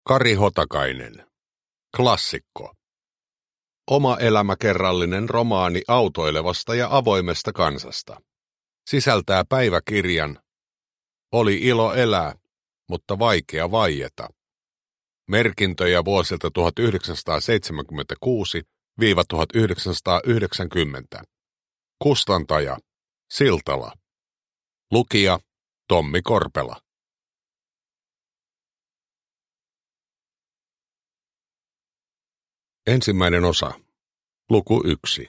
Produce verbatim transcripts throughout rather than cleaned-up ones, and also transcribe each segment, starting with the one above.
Kari Hotakainen. Klassikko. Oma elämäkerrallinen romaani autoilevasta ja avoimesta kansasta. Sisältää päiväkirjan Oli ilo elää, mutta vaikea vaieta. Merkintöjä vuosilta tuhatyhdeksänsataaseitsemänkymmentäkuusi tuhatyhdeksänsataayhdeksänkymmentä. Kustantaja Siltala. Lukija Tommi Korpela. Ensimmäinen osa. Luku yksi.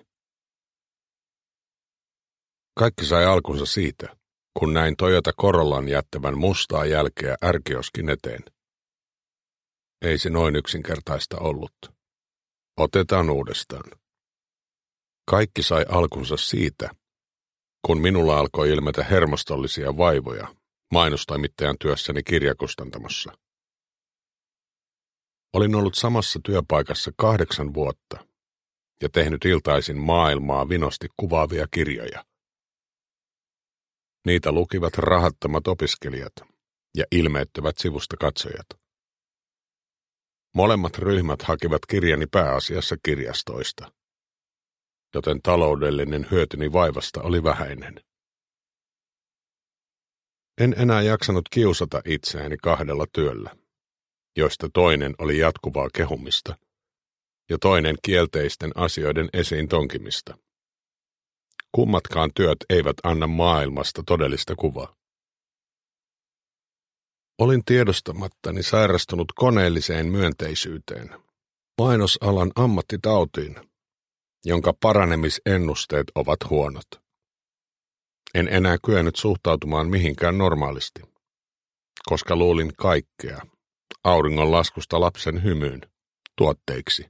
Kaikki sai alkunsa siitä, kun näin Toyota Corollan jättävän mustaa jälkeä R-kioskin eteen. Ei se noin yksinkertaista ollut. Otetaan uudestaan. Kaikki sai alkunsa siitä, kun minulla alkoi ilmetä hermostollisia vaivoja mainostoimittajan työssäni kirjakustantamossa. Olin ollut samassa työpaikassa kahdeksan vuotta ja tehnyt iltaisin maailmaa vinosti kuvaavia kirjoja. Niitä lukivat rahattomat opiskelijat ja ilmeettömät sivusta katsojat. Molemmat ryhmät hakivat kirjani pääasiassa kirjastoista, joten taloudellinen hyötyni vaivasta oli vähäinen. En enää jaksanut kiusata itseäni kahdella työllä, joista toinen oli jatkuvaa kehumista ja toinen kielteisten asioiden esiin tonkimista. Kummatkaan työt eivät anna maailmasta todellista kuvaa. Olin tiedostamattani sairastunut koneelliseen myönteisyyteen, mainosalan ammattitautiin, jonka paranemisennusteet ovat huonot. En enää kyennyt suhtautumaan mihinkään normaalisti, koska luulin kaikkea, auringonlaskusta lapsen hymyyn, tuotteiksi.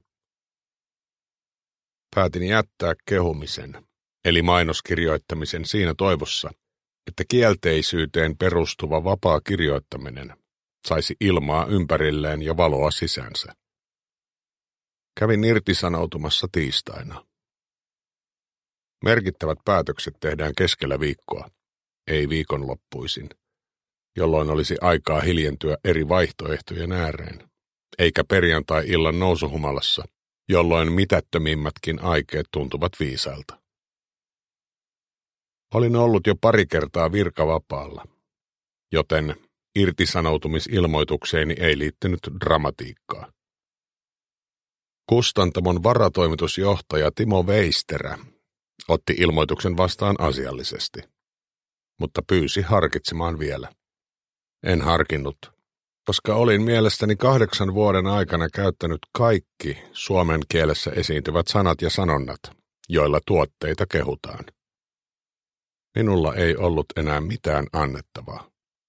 Päätin jättää kehumisen, eli mainoskirjoittamisen siinä toivossa, että kielteisyyteen perustuva vapaa kirjoittaminen saisi ilmaa ympärilleen ja valoa sisänsä. Kävin irtisanoutumassa tiistaina. Merkittävät päätökset tehdään keskellä viikkoa, ei viikonloppuisin, jolloin olisi aikaa hiljentyä eri vaihtoehtojen ääreen, eikä perjantai-illan nousuhumalassa, jolloin mitättömimmätkin aikeet tuntuvat viisailta. Olin ollut jo pari kertaa virkavapaalla, joten irtisanoutumisilmoitukseeni ei liittynyt dramatiikkaa. Kustantamon varatoimitusjohtaja Timo Veisterä otti ilmoituksen vastaan asiallisesti, mutta pyysi harkitsemaan vielä. En harkinnut, koska olin mielestäni kahdeksan vuoden aikana käyttänyt kaikki suomen kielessä esiintyvät sanat ja sanonnat, joilla tuotteita kehutaan. Minulla ei ollut enää mitään annettavaa.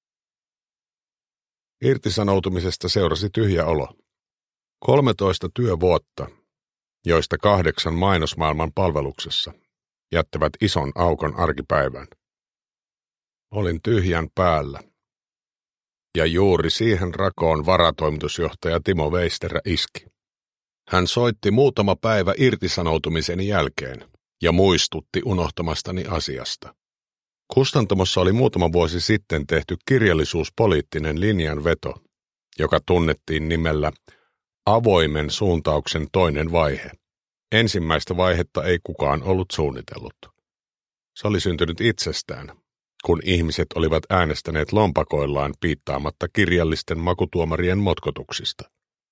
Irtisanoutumisesta seurasi tyhjä olo. Kolmetoista työvuotta, joista kahdeksan mainosmaailman palveluksessa, jättävät ison aukon arkipäivän. Olin tyhjän päällä. Ja juuri siihen rakoon varatoimitusjohtaja Timo Veisterä iski. Hän soitti muutama päivä irtisanoutumiseni jälkeen ja muistutti unohtamastani asiasta. Kustantamossa oli muutama vuosi sitten tehty kirjallisuuspoliittinen linjanveto, joka tunnettiin nimellä avoimen suuntauksen toinen vaihe. Ensimmäistä vaihetta ei kukaan ollut suunnitellut. Se oli syntynyt itsestään, kun ihmiset olivat äänestäneet lompakoillaan piittaamatta kirjallisten makutuomarien motkotuksista.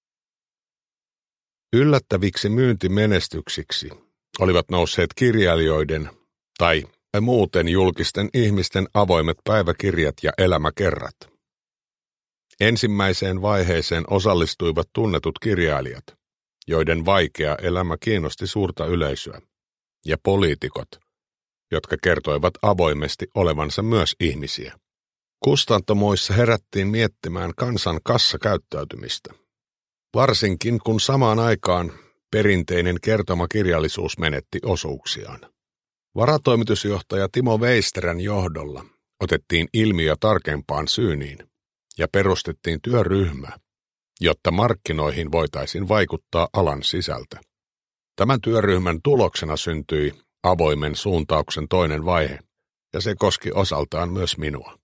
Yllättäviksi myyntimenestyksiksi olivat nousseet kirjailijoiden tai muuten julkisten ihmisten avoimet päiväkirjat ja elämäkerrat. Ensimmäiseen vaiheeseen osallistuivat tunnetut kirjailijat, joiden vaikea elämä kiinnosti suurta yleisöä, ja poliitikot, jotka kertoivat avoimesti olevansa myös ihmisiä. Kustantamoissa herättiin miettimään kansan kassakäyttäytymistä, varsinkin kun samaan aikaan perinteinen kertomakirjallisuus menetti osuuksiaan. Varatoimitusjohtaja Timo Veisterän johdolla otettiin ilmiö tarkempaan syyniin ja perustettiin työryhmä, jotta markkinoihin voitaisiin vaikuttaa alan sisältä. Tämän työryhmän tuloksena syntyi avoimen suuntauksen toinen vaihe, ja se koski osaltaan myös minua.